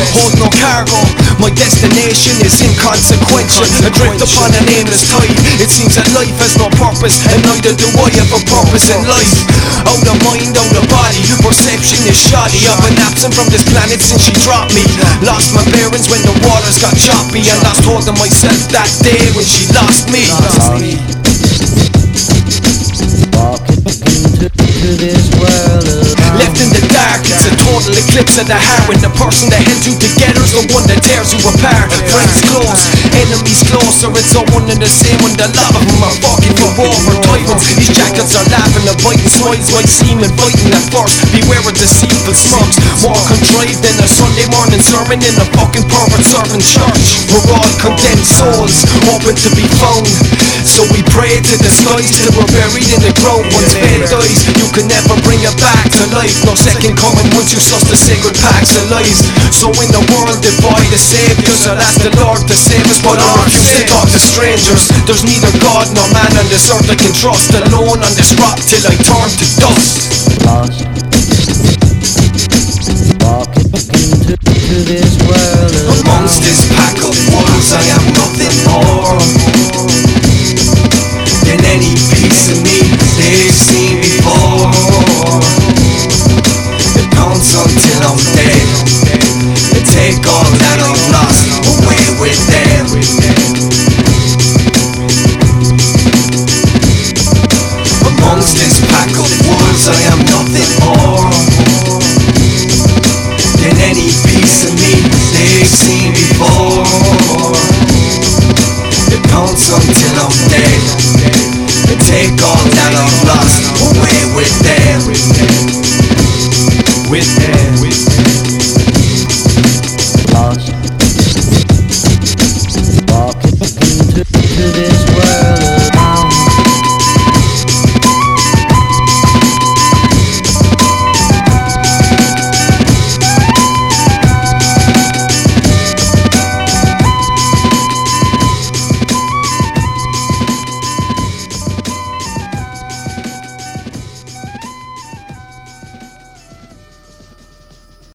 hold no cargo. My destination is inconsequential, adrift upon an aimless tide. It seems that life has no purpose, and neither do I have a purpose in life. Out of mind, out of body, perception is shoddy. I've been absent from this planet since she dropped me. Lost my bearings when the waters got choppy, and lost hold of myself that day when she lost me. Walking into this world alone. Left in the dark, it's a total eclipse of the heart. When the person that held you together's the one that tears you apart. Friends close, enemies closer, it's all one and the same. When the lot of them are fucking you over titles. These jackals are laughing and biting, smiles might seem inviting at first. Beware of deceitful smugs, more contrived than a Sunday morning sermon in a fucking pervert serving church. We're all condemned souls, hoping to be found. So we pray to the skies till we're buried in the ground. Once man dies, you can never bring it back to life. No second coming once you suss the sacred packs of lies. So in the world divide the saviors, I'll ask the Lord to save us, but I refuse to talk to strangers. There's neither God nor man on this earth I can trust. Alone on this rock till I turn to dust.